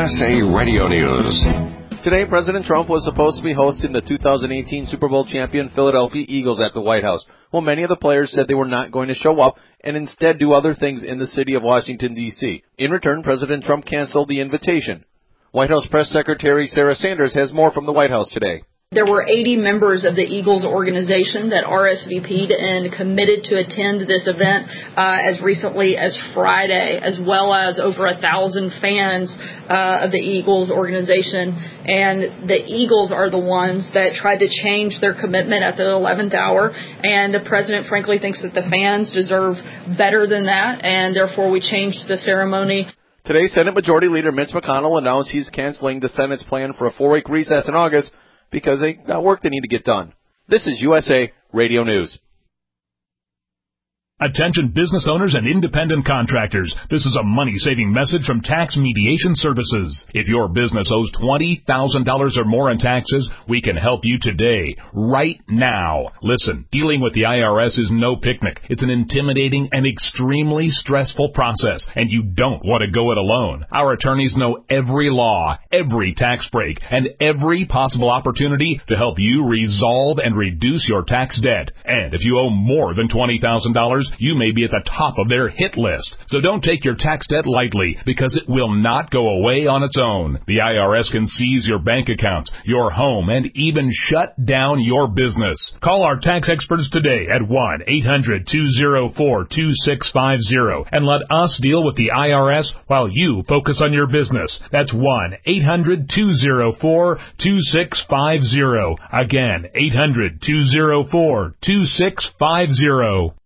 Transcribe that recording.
USA Radio News. Today, President Trump was supposed to be hosting the 2018 Super Bowl champion Philadelphia Eagles at the White House. Well, many of the players said they were not going to show up and instead do other things in the city of Washington, D.C. In return, President Trump canceled the invitation. White House Press Secretary Sarah Sanders has more from the White House today. There were 80 members of the Eagles organization that RSVP'd and committed to attend this event as recently as Friday, as well as over 1,000 fans of the Eagles organization. And the Eagles are the ones that tried to change their commitment at the 11th hour. And the president, frankly, thinks that the fans deserve better than that, and therefore we changed the ceremony. Today, Senate Majority Leader Mitch McConnell announced he's canceling the Senate's plan for a 4-week recess in August because they got work they need to get done. This is USA Radio News. Attention business owners and independent contractors. This is a money-saving message from Tax Mediation Services. If your business owes $20,000 or more in taxes, we can help you today, right now. Listen, dealing with the IRS is no picnic. It's an intimidating and extremely stressful process, and you don't want to go it alone. Our attorneys know every law, every tax break, and every possible opportunity to help you resolve and reduce your tax debt. And if you owe more than $20,000, you may be at the top of their hit list. So don't take your tax debt lightly, because it will not go away on its own. The IRS can seize your bank accounts, your home, and even shut down your business. Call our tax experts today at 1-800-204-2650 and let us deal with the IRS while you focus on your business. That's 1-800-204-2650. Again, 800-204-2650.